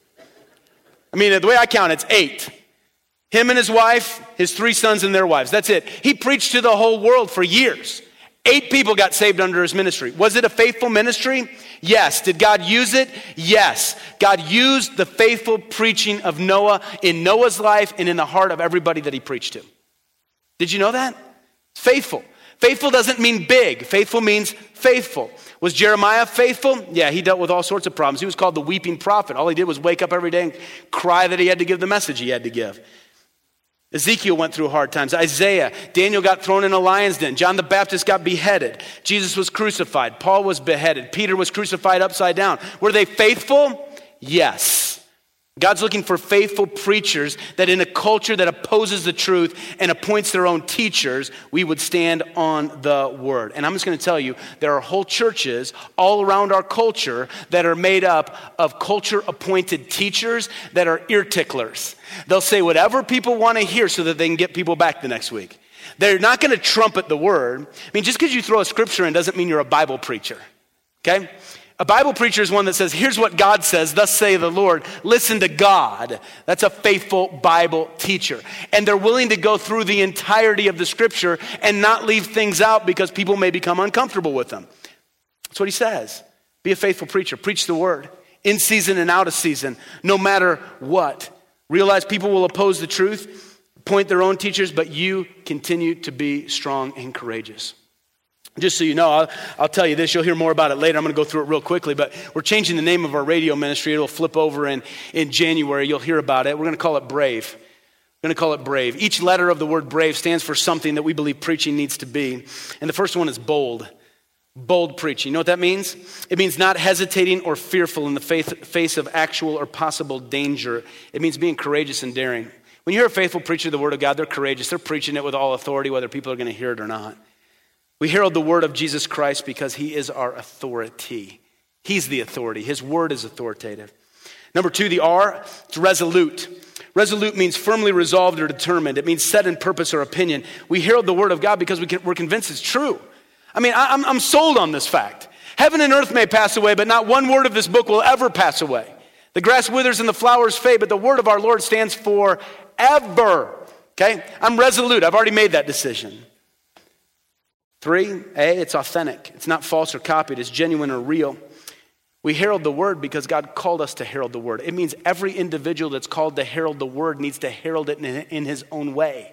I mean, the way I count, it's eight. Him and his wife, his three sons and their wives. That's it. He preached to the whole world for years. Eight people got saved under his ministry. Was it a faithful ministry? Yes. Did God use it? Yes. God used the faithful preaching of Noah in Noah's life and in the heart of everybody that he preached to. Did you know that? Faithful. Faithful doesn't mean big. Faithful means faithful. Was Jeremiah faithful? Yeah, he dealt with all sorts of problems. He was called the weeping prophet. All he did was wake up every day and cry that he had to give the message he had to give. Ezekiel went through hard times. Isaiah, Daniel got thrown in a lion's den. John the Baptist got beheaded. Jesus was crucified. Paul was beheaded. Peter was crucified upside down. Were they faithful? Yes. God's looking for faithful preachers that in a culture that opposes the truth and appoints their own teachers, we would stand on the word. And I'm just going to tell you, there are whole churches all around our culture that are made up of culture-appointed teachers that are ear ticklers. They'll say whatever people want to hear so that they can get people back the next week. They're not going to trumpet the word. I mean, just because you throw a scripture in doesn't mean you're a Bible preacher, okay? A Bible preacher is one that says, here's what God says, thus say the Lord. Listen to God. That's a faithful Bible teacher. And they're willing to go through the entirety of the scripture and not leave things out because people may become uncomfortable with them. That's what he says. Be a faithful preacher. Preach the word. In season and out of season, no matter what. Realize people will oppose the truth, appoint their own teachers, but you continue to be strong and courageous. Just so you know, I'll, I'll tell you this. You'll hear more about it later. I'm going to go through it real quickly, but we're changing the name of our radio ministry. It'll flip over in, in January. You'll hear about it. We're going to call it Brave. We're going to call it Brave. Each letter of the word Brave stands for something that we believe preaching needs to be. And the first one is bold. Bold preaching. You know what that means? It means not hesitating or fearful in the face of actual or possible danger. It means being courageous and daring. When you hear a faithful preacher of the word of God, they're courageous. They're preaching it with all authority, whether people are going to hear it or not. We herald the word of Jesus Christ because he is our authority. He's the authority. His word is authoritative. Number two, the R, it's resolute. Resolute means firmly resolved or determined. It means set in purpose or opinion. We herald the word of God because we can, we're convinced it's true. I mean, I, I'm, I'm sold on this fact. Heaven and earth may pass away, but not one word of this book will ever pass away. The grass withers and the flowers fade, but the word of our Lord stands forever. Okay? I'm resolute. I've already made that decision. Three, A, it's authentic. It's not false or copied. It's genuine or real. We herald the word because God called us to herald the word. It means every individual that's called to herald the word needs to herald it in, in his own way.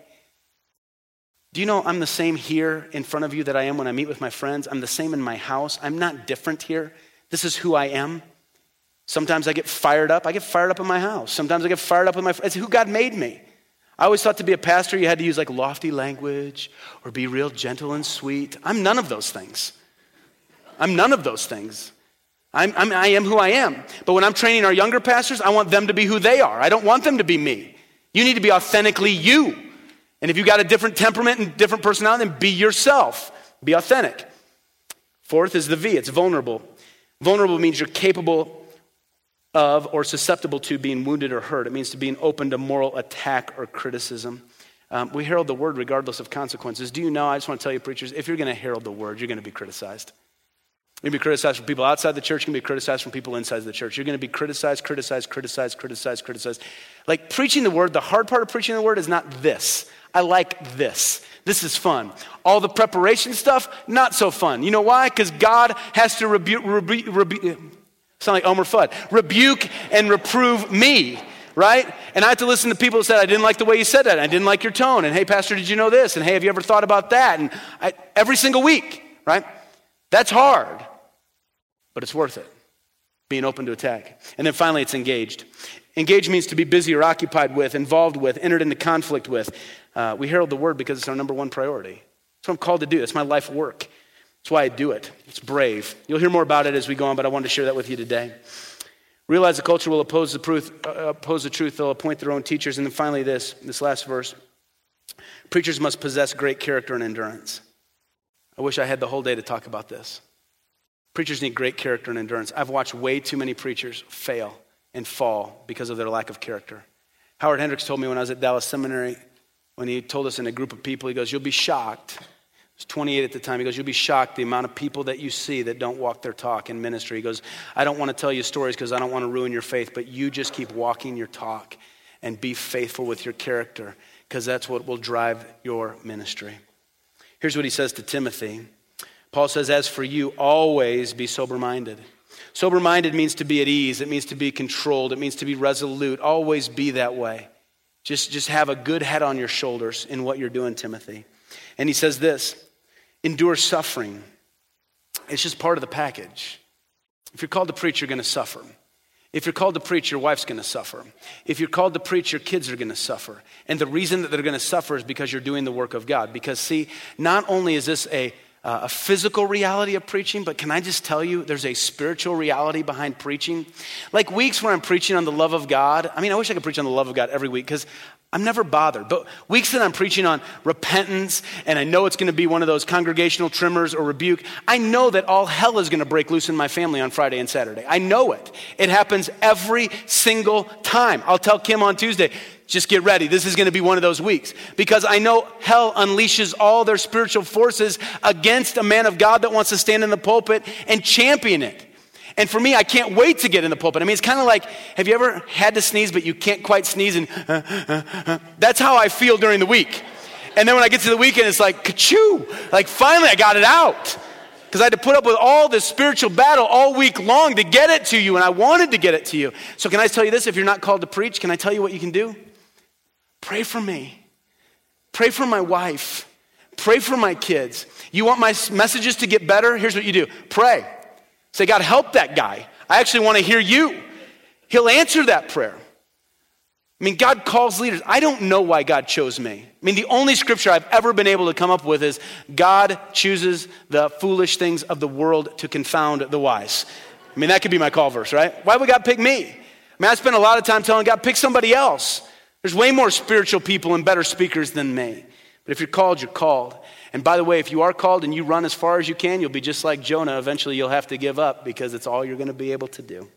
Do you know I'm the same here in front of you that I am when I meet with my friends? I'm the same in my house. I'm not different here. This is who I am. Sometimes I get fired up. I get fired up in my house. Sometimes I get fired up in my friends. It's who God made me. I always thought to be a pastor, you had to use like lofty language or be real gentle and sweet. I'm none of those things. I'm none of those things. I'm, I'm, I am who I am. But when I'm training our younger pastors, I want them to be who they are. I don't want them to be me. You need to be authentically you. And if you got a different temperament and different personality, then be yourself. Be authentic. Fourth is the V. It's vulnerable. Vulnerable means you're capable of or susceptible to being wounded or hurt. It means to being open to moral attack or criticism. Um, we herald the word regardless of consequences. Do you know, I just want to tell you, preachers, if you're going to herald the word, you're going to be criticized. You're going to be criticized from people outside the church. You're going to be criticized from people inside the church. You're going to be criticized, criticized, criticized, criticized, criticized. Like preaching the word, the hard part of preaching the word is not this. I like this. This is fun. All the preparation stuff, not so fun. You know why? Because God has to rebuke, rebu- rebu- sound like Elmer Fudd, rebuke and reprove me, right? And I have to listen to people who said, I didn't like the way you said that. I didn't like your tone. And hey, pastor, did you know this? And hey, have you ever thought about that? And I, every single week, right? That's hard, but it's worth it. Being open to attack. And then finally, it's engaged. Engaged means to be busy or occupied with, involved with, entered into conflict with. Uh, we herald the word because it's our number one priority. That's what I'm called to do. That's my life work. That's why I do it. It's brave. You'll hear more about it as we go on, but I wanted to share that with you today. Realize the culture will oppose the truth. Uh, oppose the truth. They'll appoint their own teachers. And then finally this, this last verse. Preachers must possess great character and endurance. I wish I had the whole day to talk about this. Preachers need great character and endurance. I've watched way too many preachers fail and fall because of their lack of character. Howard Hendricks told me when I was at Dallas Seminary, when he told us in a group of people, he goes, you'll be shocked. I was twenty-eight at the time. He goes, you'll be shocked the amount of people that you see that don't walk their talk in ministry. He goes, I don't want to tell you stories because I don't want to ruin your faith, but you just keep walking your talk and be faithful with your character because that's what will drive your ministry. Here's what he says to Timothy. Paul says, as for you, always be sober-minded. Sober-minded means to be at ease. It means to be controlled. It means to be resolute. Always be that way. Just, just have a good head on your shoulders in what you're doing, Timothy. And he says this, endure suffering. It's just part of the package. If you're called to preach, you're going to suffer. If you're called to preach, your wife's going to suffer. If you're called to preach, your kids are going to suffer. And the reason that they're going to suffer is because you're doing the work of God. Because see, not only is this a, uh, a physical reality of preaching, but can I just tell you, there's a spiritual reality behind preaching. Like weeks where I'm preaching on the love of God. I mean, I wish I could preach on the love of God every week because I'm never bothered. But weeks that I'm preaching on repentance, and I know it's going to be one of those congregational trimmers or rebuke, I know that all hell is going to break loose in my family on Friday and Saturday. I know it. It happens every single time. I'll tell Kim on Tuesday, just get ready. This is going to be one of those weeks. Because I know hell unleashes all their spiritual forces against a man of God that wants to stand in the pulpit and champion it. And for me, I can't wait to get in the pulpit. I mean, it's kind of like, have you ever had to sneeze, but you can't quite sneeze? And uh, uh, uh, that's how I feel during the week. And then when I get to the weekend, it's like, ka-choo. Like, finally, I got it out. Because I had to put up with all this spiritual battle all week long to get it to you, and I wanted to get it to you. So can I tell you this? If you're not called to preach, can I tell you what you can do? Pray for me. Pray for my wife. Pray for my kids. You want my messages to get better? Here's what you do. Pray. Say, God, help that guy. I actually want to hear you. He'll answer that prayer. I mean, God calls leaders. I don't know why God chose me. I mean, the only scripture I've ever been able to come up with is God chooses the foolish things of the world to confound the wise. I mean, that could be my call verse, right? Why would God pick me? I mean, I spend a lot of time telling God, pick somebody else. There's way more spiritual people and better speakers than me. But if you're called, you're called. And by the way, if you are called and you run as far as you can, you'll be just like Jonah. Eventually you'll have to give up because it's all you're going to be able to do.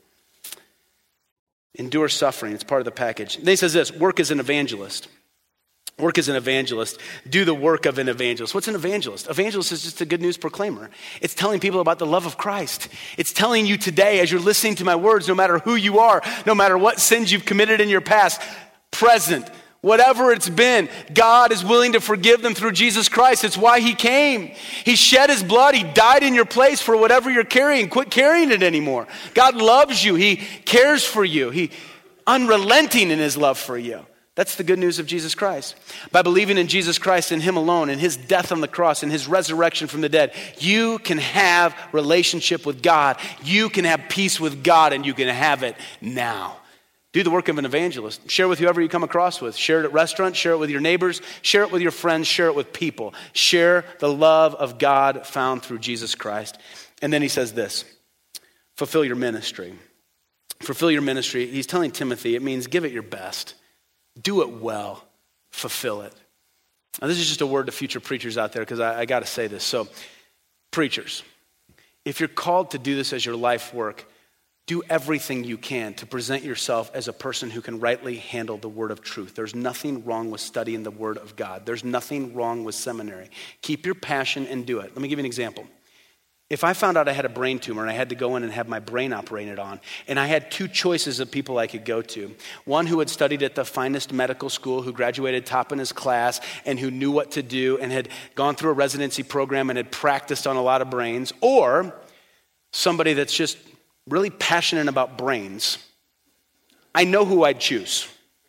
Endure suffering. It's part of the package. Then he says this, work as an evangelist. Work as an evangelist. Do the work of an evangelist. What's an evangelist? Evangelist is just a good news proclaimer. It's telling people about the love of Christ. It's telling you today as you're listening to my words, no matter who you are, no matter what sins you've committed in your past, present, whatever it's been, God is willing to forgive them through Jesus Christ. It's why he came. He shed his blood. He died in your place for whatever you're carrying. Quit carrying it anymore. God loves you. He cares for you. He unrelenting in his love for you. That's the good news of Jesus Christ. By believing in Jesus Christ and him alone and his death on the cross and his resurrection from the dead, you can have relationship with God. You can have peace with God, and you can have it now. Do the work of an evangelist. Share with whoever you come across with. Share it at restaurants. Share it with your neighbors. Share it with your friends. Share it with people. Share the love of God found through Jesus Christ. And then he says this, fulfill your ministry. Fulfill your ministry. He's telling Timothy, it means give it your best. Do it well. Fulfill it. Now, this is just a word to future preachers out there because I, I got to say this. So, preachers, if you're called to do this as your life work, do everything you can to present yourself as a person who can rightly handle the word of truth. There's nothing wrong with studying the word of God. There's nothing wrong with seminary. Keep your passion and do it. Let me give you an example. If I found out I had a brain tumor and I had to go in and have my brain operated on, and I had two choices of people I could go to, one who had studied at the finest medical school, who graduated top in his class, and who knew what to do and had gone through a residency program and had practiced on a lot of brains, or somebody that's just really passionate about brains, I know who I'd choose.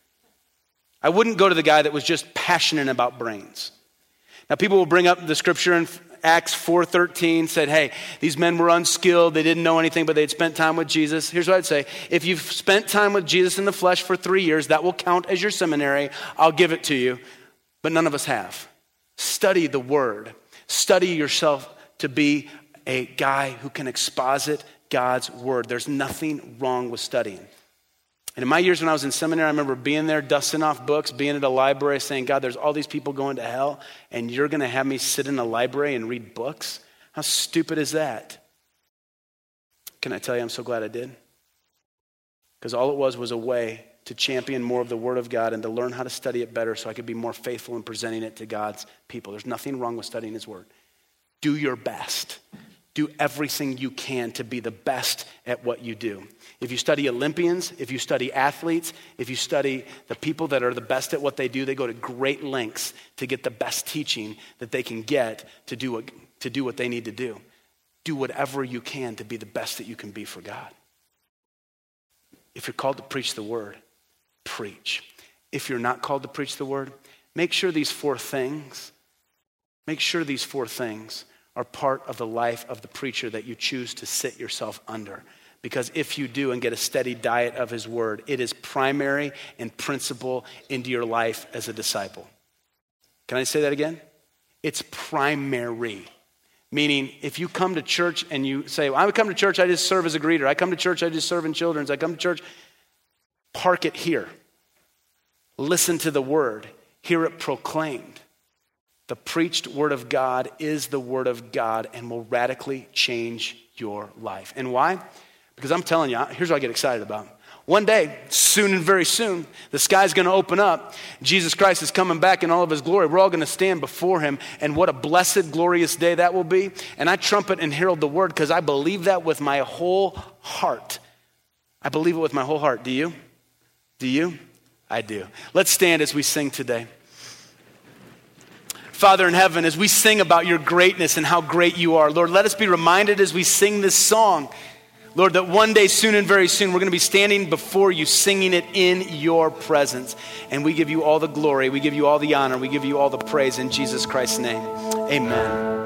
I wouldn't go to the guy that was just passionate about brains. Now, people will bring up the scripture in Acts four thirteen, said, hey, these men were unskilled. They didn't know anything, but they'd spent time with Jesus. Here's what I'd say. If you've spent time with Jesus in the flesh for three years, that will count as your seminary. I'll give it to you. But none of us have. Study the word. Study yourself to be a guy who can exposit God's word. There's nothing wrong with studying. And in my years when I was in seminary, I remember being there, dusting off books, being at a library, saying, God, there's all these people going to hell, and you're going to have me sit in a library and read books? How stupid is that? Can I tell you I'm so glad I did? Because all it was was a way to champion more of the Word of God and to learn how to study it better so I could be more faithful in presenting it to God's people. There's nothing wrong with studying His Word. Do your best. Do everything you can to be the best at what you do. If you study Olympians, if you study athletes, if you study the people that are the best at what they do, they go to great lengths to get the best teaching that they can get to do what, to do what they need to do. Do whatever you can to be the best that you can be for God. If you're called to preach the word, preach. If you're not called to preach the word, make sure these four things, make sure these four things are part of the life of the preacher that you choose to sit yourself under. Because if you do and get a steady diet of his word, it is primary and principal into your life as a disciple. Can I say that again? It's primary. Meaning, if you come to church and you say, well, I come to church, I just serve as a greeter. I come to church, I just serve in children's. I come to church, park it here. Listen to the word. Hear it proclaimed. The preached word of God is the word of God and will radically change your life. And why? Because I'm telling you, here's what I get excited about. One day, soon and very soon, the sky's going to open up. Jesus Christ is coming back in all of his glory. We're all going to stand before him, and what a blessed, glorious day that will be. And I trumpet and herald the word because I believe that with my whole heart. I believe it with my whole heart. Do you? Do you? I do. Let's stand as we sing today. Father in heaven, as we sing about your greatness and how great you are, Lord, let us be reminded as we sing this song, Lord, that one day, soon and very soon, we're going to be standing before you, singing it in your presence. And we give you all the glory, we give you all the honor, we give you all the praise in Jesus Christ's name. Amen.